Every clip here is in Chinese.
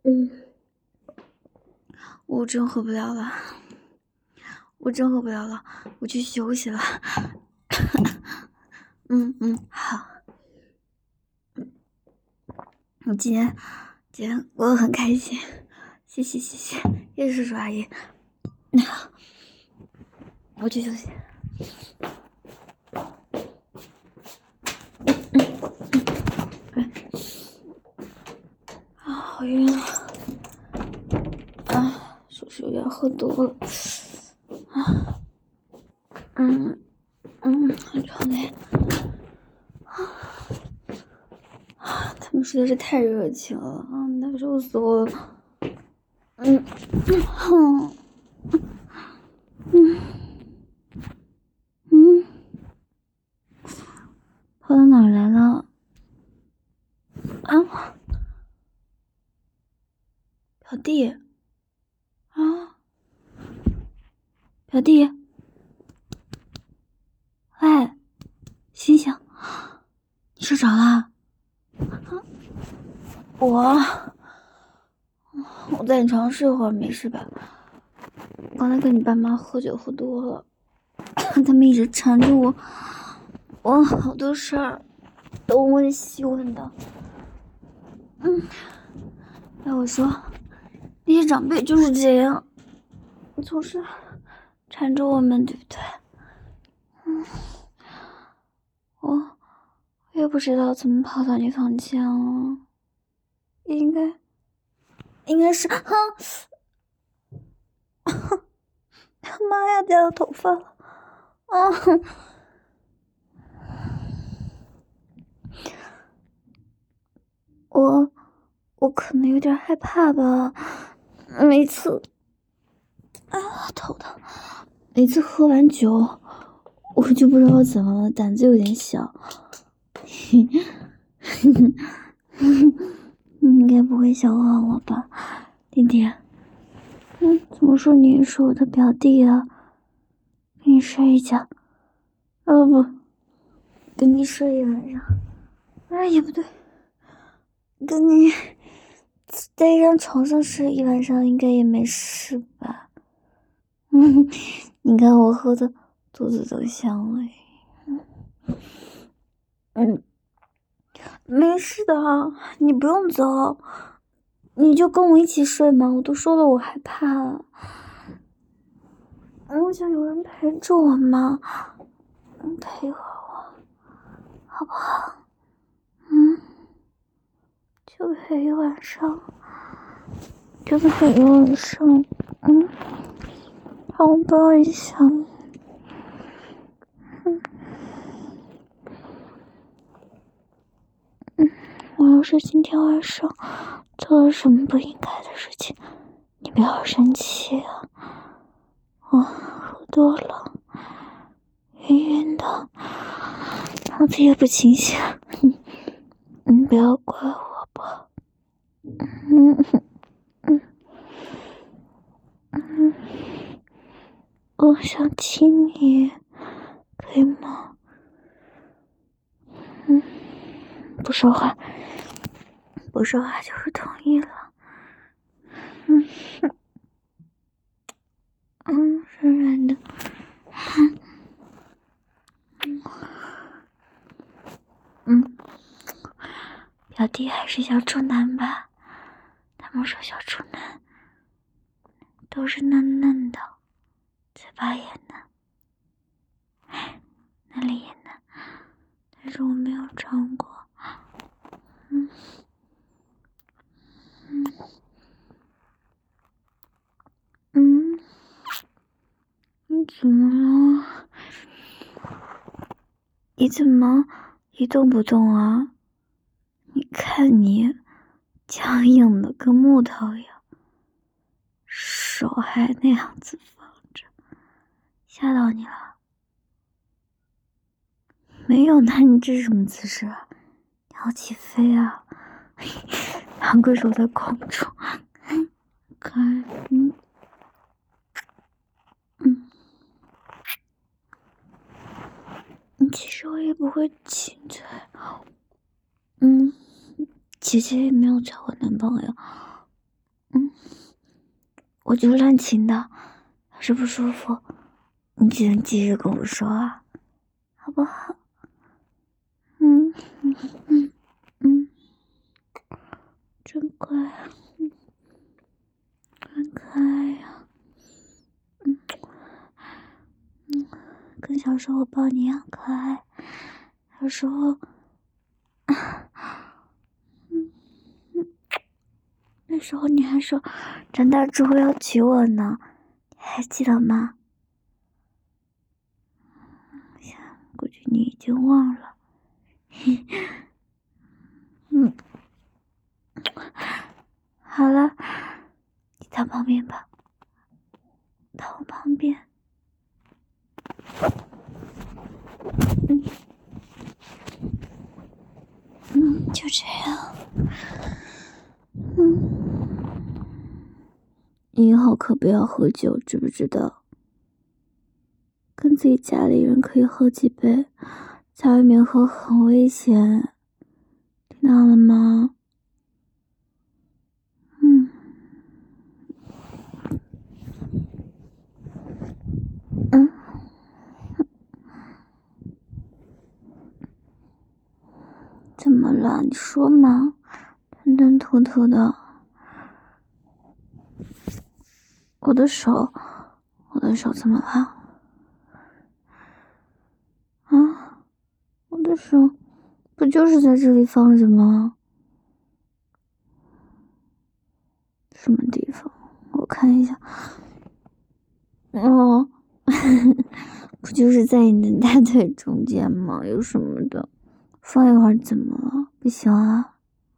我真喝不了了，我去休息了。好。我今天过得很开心，谢谢，谢谢叔叔阿姨。那好，我去休息。好晕啊！叔叔有点喝多了。好累。他们实在是太热情了啊，难受死我了。跑到哪儿来了？啊，表弟啊，表弟，喂，醒醒，你睡着了？我在你床上睡会儿，没事吧？刚才跟你爸妈喝酒喝多了，他们一直缠着我，我好多事儿都问西问的。要我说，那些长辈就是这样，总是缠着我们，对不对？我也不知道怎么跑到你房间了，应该是妈呀，掉头发了啊！我可能有点害怕吧，每次头疼，每次喝完酒，我就不知道怎么了，胆子有点小。你应该不会笑话我吧，弟弟？怎么说你是我的表弟啊？跟你睡一觉，不，跟你睡一晚上，也不对，跟你在一张床上睡一晚上应该也没事吧？你看我喝的肚子都香了。没事的，你不用走，你就跟我一起睡嘛。我都说了我害怕，我想有人陪着我嘛，陪会我，好不好？就陪一晚上，让我抱一下。我要是今天晚上做了什么不应该的事情，你不要生气啊。我喝多了，晕晕的，脑子也不清醒，你不要怪我吧。我想亲你，可以吗？不说话就是同意了。软软的。表弟还是小处男吧？他们说小处男都是嫩嫩的，嘴巴也嫩，那里也嫩，但是我没有尝过。你怎么了？你怎么一动不动啊？你看你僵硬的跟木头一样，手还那样子放着，吓到你了？没有，那你这是什么姿势啊？你要起飞啊？两个手在空中，看其实我也不会亲嘴，姐姐也没有交过男朋友， 我就乱亲的，要是不舒服，你只能继续跟我说啊，好不好？真乖，真可爱呀。跟小时候抱你一样可爱。有时候，那时候你还说长大之后要娶我呢，你还记得吗？估计你已经忘了。好了，你到旁边吧，到我旁边。就这样。你以后可不要喝酒，知不知道？跟自己家里人可以喝几杯，在外面喝很危险，听到了吗？怎么了？你说嘛，吞吞吐吐的。我的手怎么了？啊，我的手不就是在这里放着吗？什么地方？我看一下。哦，不就是在你的大腿中间吗？有什么的？放一会儿怎么了？不行啊？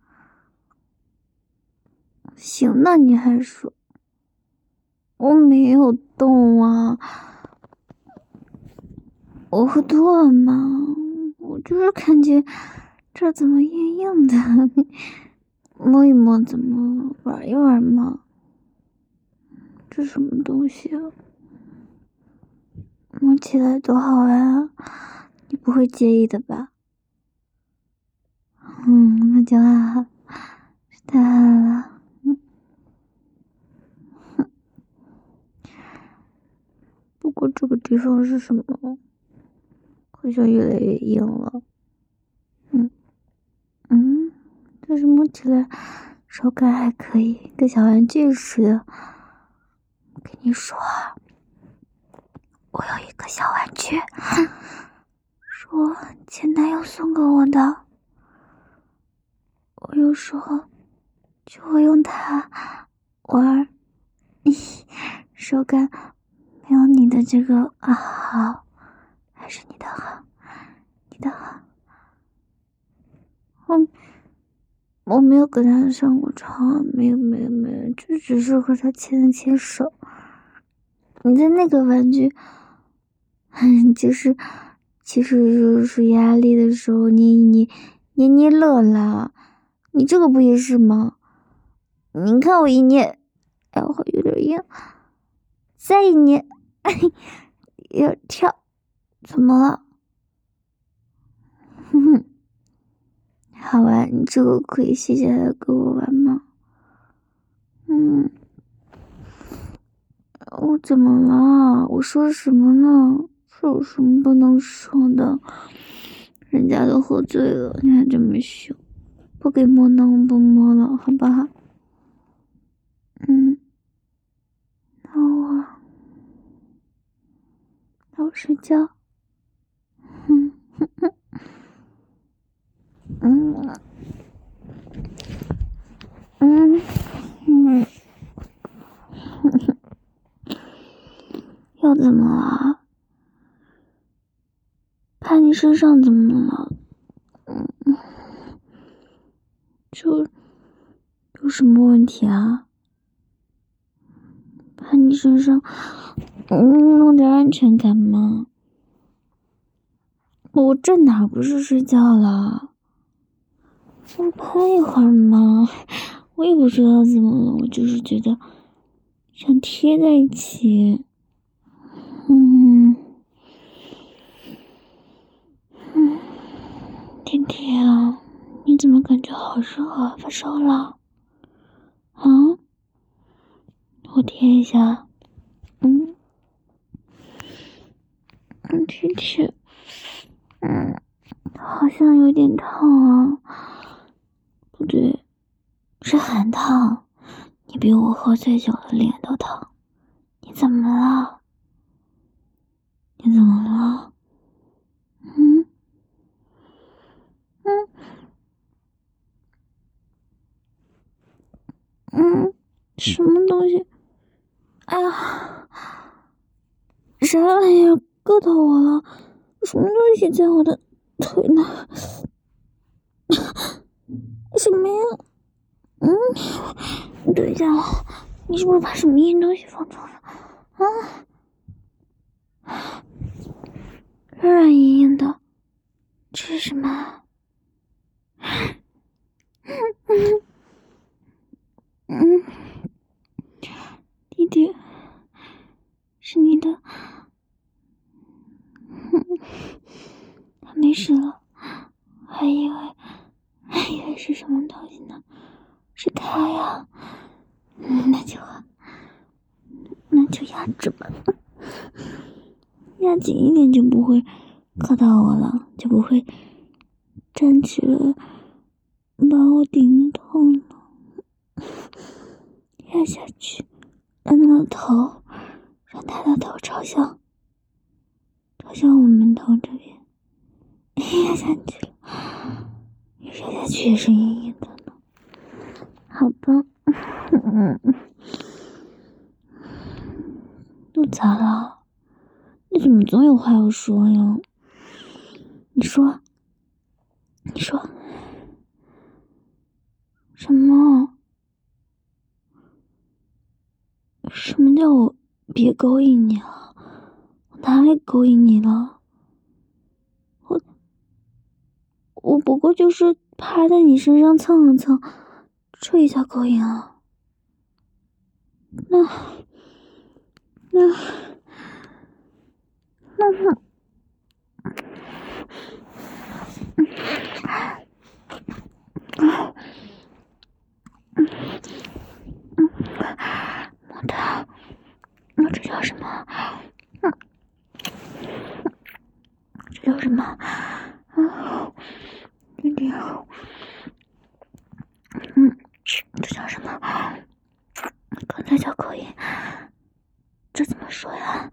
行，那你还说我没有动啊？我喝多了吗？我就是感觉这怎么硬硬的，摸一摸，怎么玩一玩嘛？这什么东西啊？摸起来多好玩啊！你不会介意的吧？那就好，太好了。不过这个地方是什么？好像越来越硬了。但是摸起来手感还可以，跟小玩具似的。我跟你说，我有一个小玩具，是我前男友送给我的。我有时候就会用它玩，手感没有你的这个好，还是你的好，你的好。我没有跟他上过床，没有，就只是和他牵了牵手。你的那个玩具，其实就是压力的时候捏一捏，捏乐啦。你这个不也是吗？你看我一捏，哎，我有点硬，再一捏，有点跳，怎么了？好玩，你这个可以卸下来跟我玩吗？我怎么了？我说什么呢？是有什么不能说的？人家都喝醉了，你还这么凶，不给摸呢，我不摸了，好不好？那我睡觉。又怎么了？拍你身上怎么了？就有什么问题啊？拍你身上，弄点安全感嘛。我这哪不是睡觉了？我拍一会儿嘛，我也不知道怎么了，我就是觉得想贴在一起。天天啊，你怎么感觉好热啊？发烧了？啊？ 我贴一下。贴。好像有点烫啊。不对，是很烫。你比我喝醉酒的脸都烫。你怎么了？什么东西？哎呀，啥玩意儿硌到我了？什么东西在我的腿呢？什么呀？等一下，你是不是把什么硬东西放床上？软软硬硬的，这是什么？弟弟，是你的。他没事了，还以为是什么东西呢？是他呀。那就压着吧，压紧一点就不会磕到我了，就不会站起来把我顶得痛了。压下去，让他的头朝向我们头这边。压下去了，压下去也是硬硬的呢。好吧。都咋了？你怎么总有话要说呀？你说什么？什么叫我别勾引你了？我哪里勾引你了？我不过就是趴在你身上蹭了蹭，这一下勾引啊？那这叫什么？这叫什么？弟弟，这叫什么？刚才叫勾引，这怎么说呀？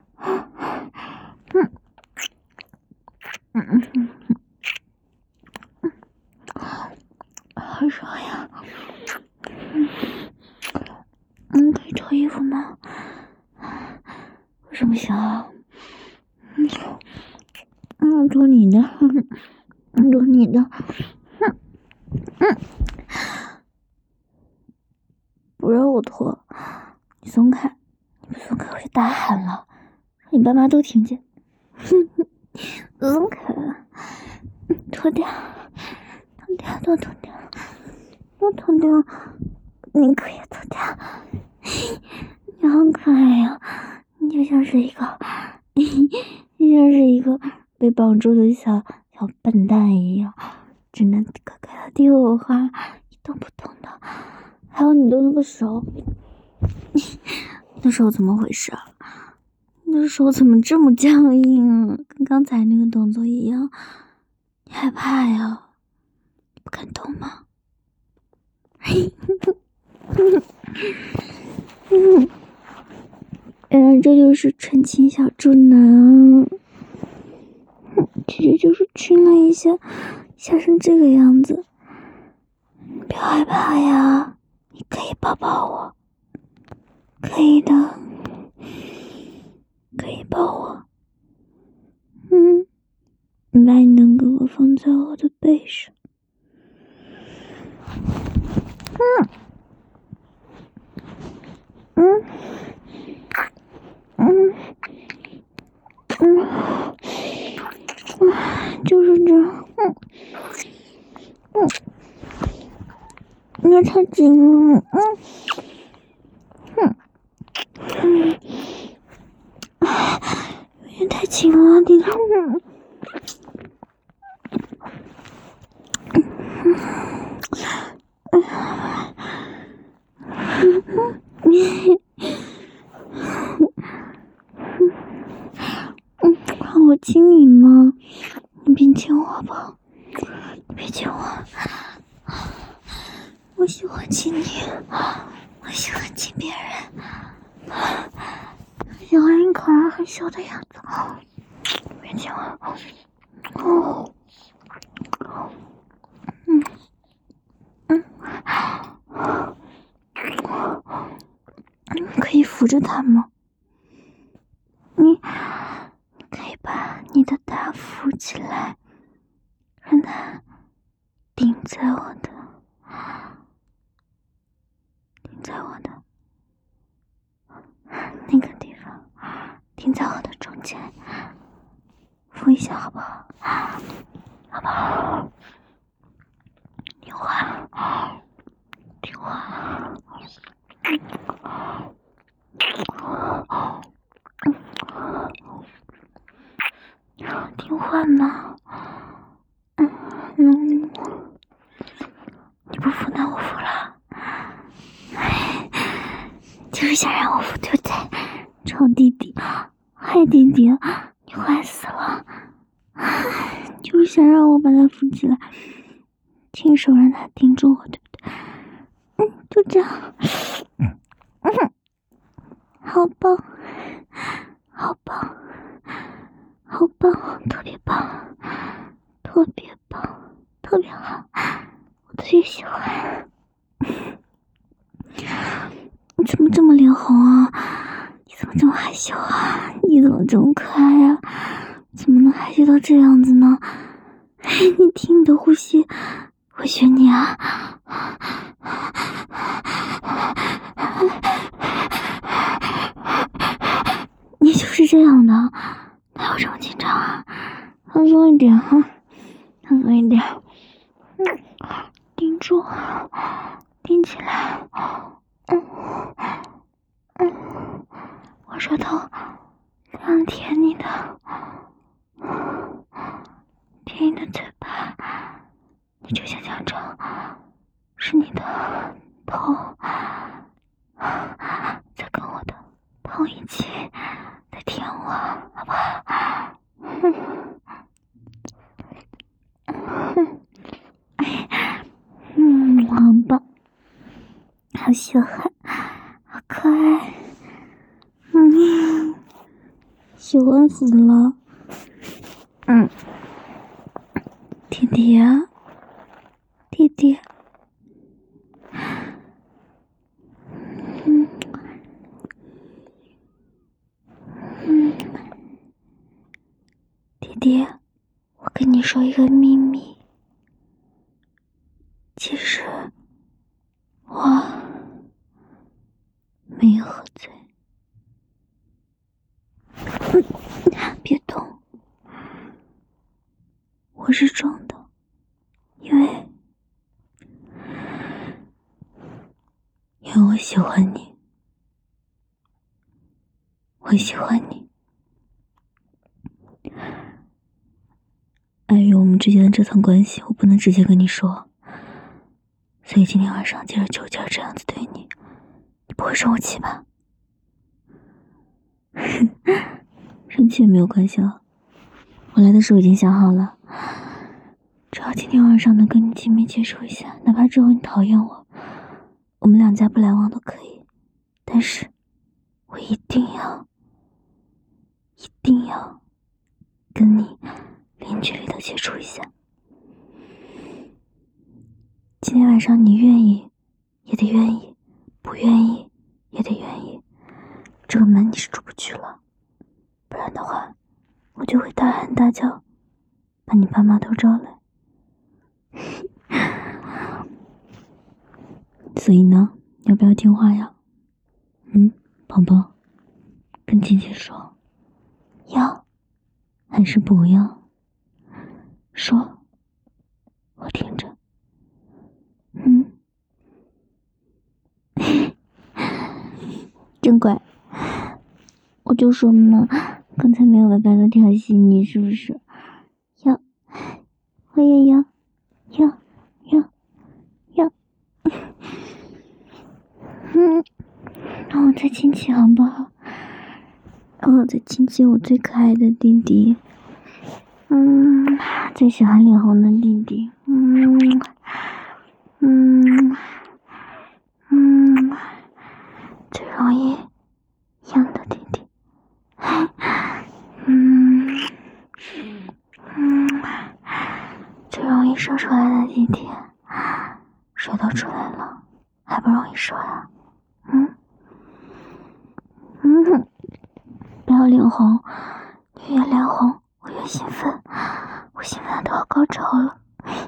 好热呀。可以脱衣服吗？为什么行？脱你的，脱你的。不让我脱，你松开，你不松开我就大喊了，让你爸妈都听见。松开，脱掉，都脱掉，你可以脱掉。你好可爱呀，你就像是一个被绑住的小笨蛋一样，只能乖乖的听我话，一动不动的。还有你的那个手，那手怎么回事啊？那手怎么这么僵硬啊？跟刚才那个动作一样。你害怕呀？你不敢动吗？原来这就是纯情小猪呢。姐姐就是亲了一下，吓成这个样子。你不要害怕呀，你可以抱抱我，可以的，可以抱我。你把你的胳膊放在我的背上。就是这样。你太紧了。有点太紧了，你看。 亲你吗？你别亲我吧，你别亲我，我喜欢亲你，我喜欢亲别人，我喜欢你可爱害羞的样子，别亲我。可以扶着他吗？你可以把你的大扶起来，让它顶在我的那个地方，顶在我的中间，扶一下好不好？好不好？听话，听话。听话吗？你不服那我服了。就是想让我服，对不对？臭弟弟，坏弟弟，你坏死了！就是想让我把他扶起来，亲手让他顶住我，对不对？就这样。好棒，好棒，好棒，特别棒，特别棒，特别好，我特别喜欢。你怎么这么脸红啊？你怎么这么害羞啊？你怎么这么可爱啊？怎么能害羞到这样子呢？你听你的呼吸，我学你啊。你就是这样的，哪有这么紧张啊？放松一点哈，放松一点。顶住，顶起来。我舌头想舔你的，舔你的嘴巴，你就想象着是你的头在跟我的头一起在舔我，好不好？好棒，好喜欢，好可爱，喜欢死了。弟弟啊，弟弟，弟弟，我跟你说一个秘密，其实我没有喝醉。别动，我是装的，因为我喜欢你，我喜欢你。碍于我们之间的这层关系，我不能直接跟你说，所以今天晚上借着酒劲这样子对你，你不会生我气吧？生气也没有关系了，我来的时候已经想好了，只要今天晚上能跟你亲密接触一下，哪怕之后你讨厌我，我们两家不来往都可以，但是我一定要跟你零距离的接触一下。今天晚上你愿意也得愿意，不愿意也得愿意，这个门你是出不去了，不然的话我就会大喊大叫把你爸妈都招来。所以呢，要不要听话呀？宝宝，跟姐姐说，要还是不要？说，我听着。真乖，我就说嘛，刚才没有白白的调戏你，是不是？要，我也要。让我再亲亲好不好？让我再亲亲我最可爱的弟弟。 最喜欢脸红的弟弟。最容易痒的弟弟。最容易说出来的弟弟。谁都出来了，还不容易说呀？不要脸红，你越脸红，我越兴奋，我兴奋的都要高潮了。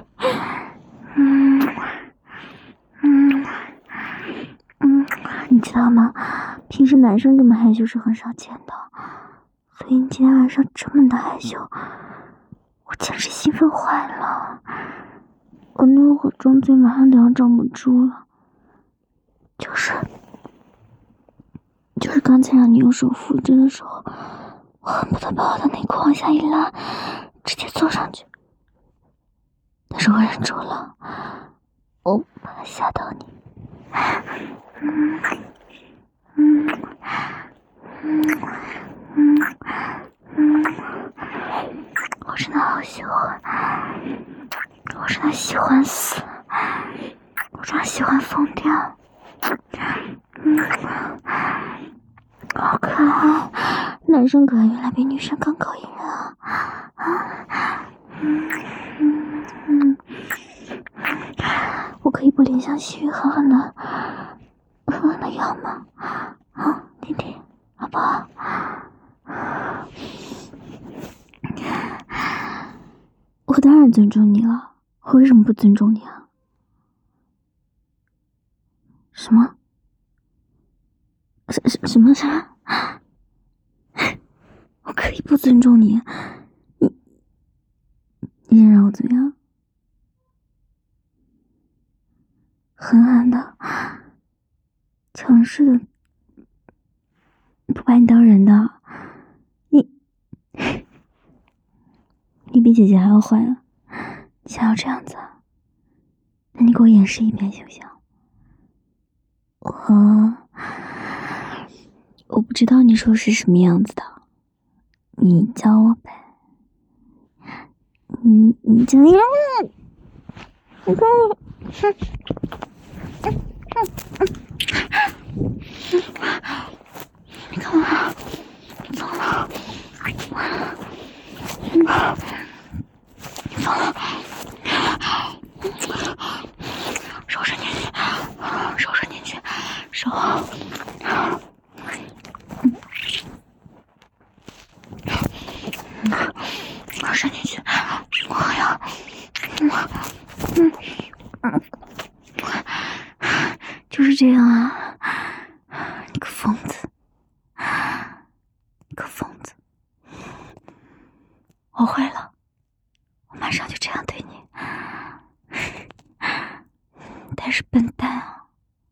你知道吗？平时男生这么害羞是很少见的，所以你今天晚上这么的害羞，我简直兴奋坏了。我那会儿张嘴马上都要站不住了，就是刚才让你用手扶着的时候，我恨不得把我的内裤往下一拉，直接坐上去。但是我忍住了，我怕吓到你。我真的好喜欢，我真的喜欢死，我真的喜欢疯掉。好可爱，男生可爱原来比女生更勾引人啊！我可以不怜香惜玉，狠狠的要吗？弟弟，好不好？我当然尊重你了，我为什么不尊重你啊？什么？什么？我可以不尊重你，你想让我怎么样？狠狠的、强势的，不把你当人的，你比姐姐还要坏啊！你想要这样子啊？那你给我演示一遍行不行？我不知道你说是什么样子的，你教我呗。你这样，你看我，你看我，你疯了，你疯了，手伸进去，手伸进去，手。伸进去，我要，就是这样啊！你个疯子，你个疯子！我会了，我马上就这样对你。但是笨蛋啊，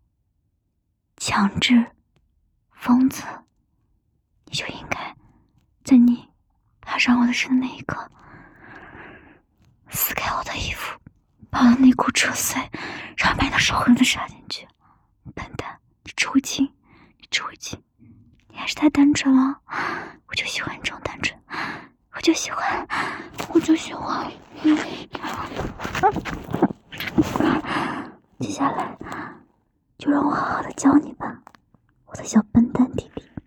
强制疯子，你就应该在你爬上我的身的那一刻，撕开我的衣服，把我的内裤扯碎，然后把你的手狠狠插进去。笨蛋，你只会亲，你还是太单纯了。我就喜欢这种单纯，我就喜欢。接下来就让我好好的教你吧，我的小笨蛋弟弟。